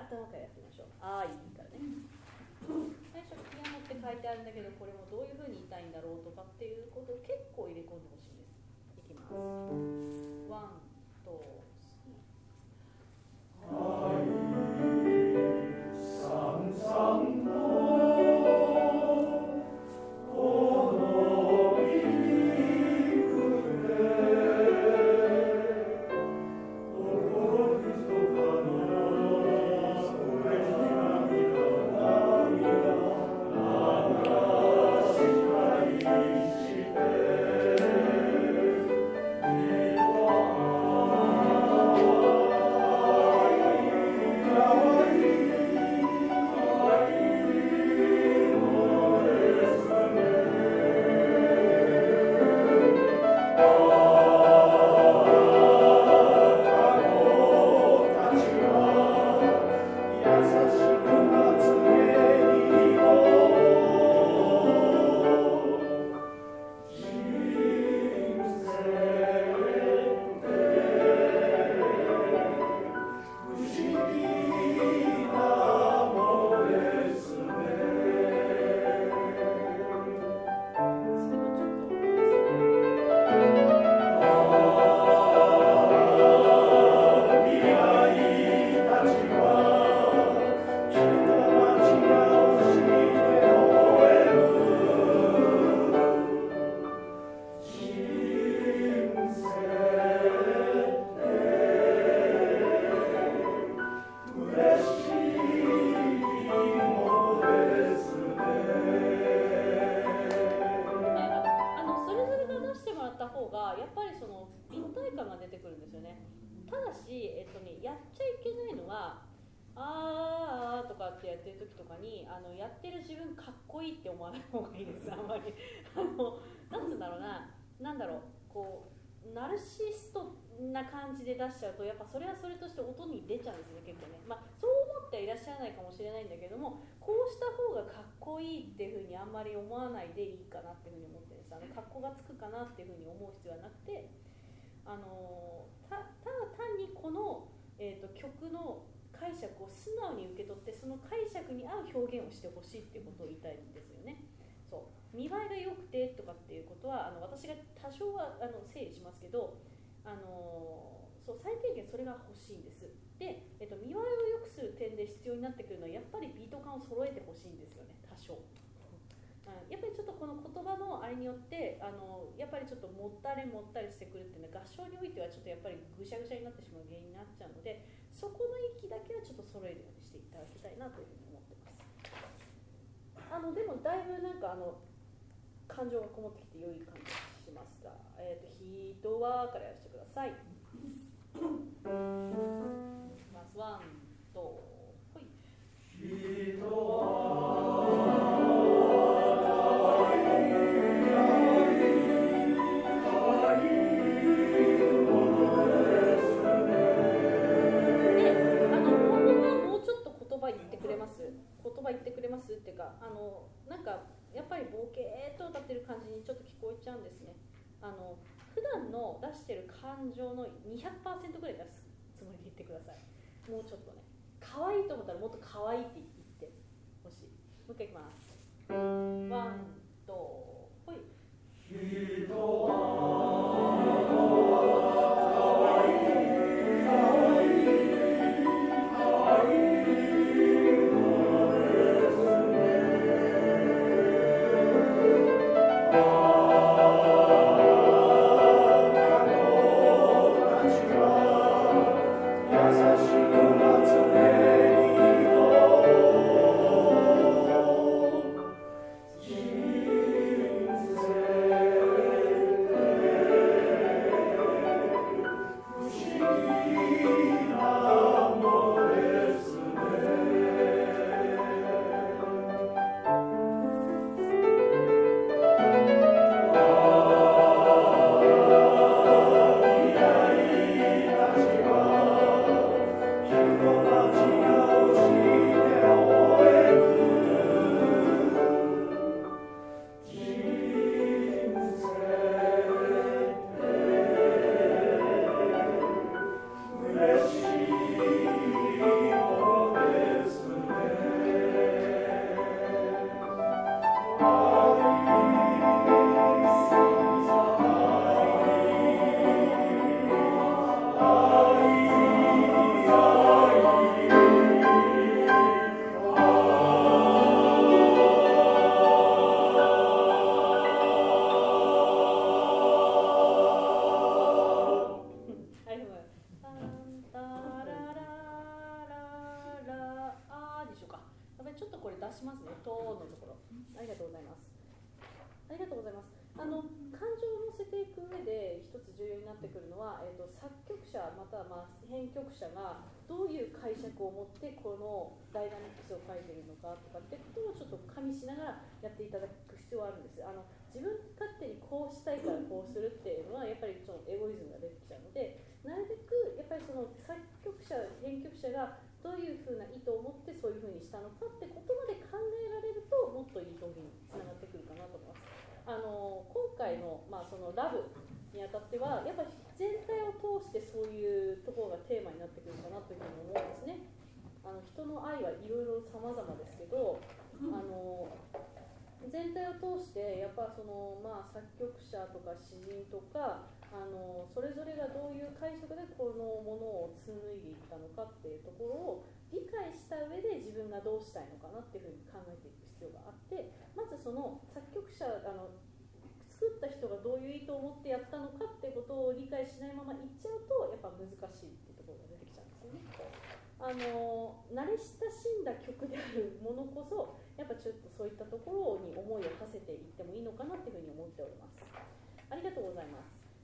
頭からやってみましょう。あーいいからね。最初ピアノって書いてあるんだけど、これもどういう風に言いたいんだろうとかっていうことを結構入れ込んでほしいんです。いきます。ワン、ツー、スリー。やってる自分かっこいいって思わない方がいいです。あんまりなんつうんだろうな、なんだろう、こうナルシストな感じで出しちゃうと、やっぱそれはそれとして音に出ちゃうんですね、結構ね。まあそう思ってはいらっしゃらないかもしれないんだけども、こうした方がかっこいいっていうふうにあんまり思わないでいいかなっていうふうに思ってるんです。かっこがつくかなっていうふうに思う必要はなくて、ただ単にこの、曲の解釈を素直に受け取って、その解釈に合う表現をしてほしいっていうことを言いたいんですよね。そう見栄えが良くてとかっていうことは私が多少は整理しますけど、そう最低限それが欲しいんです。で、見栄えを良くする点で必要になってくるのはやっぱりビート感を揃えてほしいんですよね、多少。やっぱりちょっとこの言葉のあれによってやっぱりちょっともったりしてくるっていうのは合唱においてはちょっとやっぱりぐしゃぐしゃになってしまう原因になっちゃうので、そこの域だけはちょっと揃えるようにしていただきたいなというふうに思ってます。でもだいぶなんか感情がこもってきて良い感じがしますが、人はからやらせてください。まずワンとほい。人は言ってくれますっていうか、なんかやっぱりボケーっと歌ってる感じにちょっと聞こえちゃうんですね。普段の出してる感情の 200% ぐらい出すつもりで言ってください。もうちょっとね、可愛いと思ったらもっと可愛いって言ってほしい。もう一回いきます。ワン、ツー、ほい。人はますね。トーンのところ。ありがとうございます。ありがとうございます。感情を乗せていく上で一つ重要になってくるのは、作曲者または編曲者がどういう解釈を持ってこのダイナミックスを書いているのかとかってことをちょっと加味しながらやっていただく必要はあるんです。自分勝手にこうしたいからこうするっていうのはやっぱりそのエゴイズムが出てきちゃうので、なるべくやっぱりその作曲者編曲者がどういうふうな意図を持ってそういうふうにしたのかってことまで考えられるともっといい表現につながってくるかなと思います。今回の、そのラブにあたってはやっぱり全体を通してそういうところがテーマになってくるかなというふうに思うんですね。人の愛はいろいろ様々ですけど、全体を通してやっぱその、作曲者とか詩人とかそれぞれがどういう解釈でこのものを紡いでいったのかっていうところを理解した上で自分がどうしたいのかなっていうふうに考えていく必要があって、まずその作曲者作った人がどういう意図を持ってやったのかってことを理解しないままいっちゃうとやっぱ難しいっていうところが出てきちゃうんですよね。慣れ親しんだ曲であるものこそやっぱちょっとそういったところに思いを馳せていってもいいのかなっていうふうに思っております。ありがとうございます。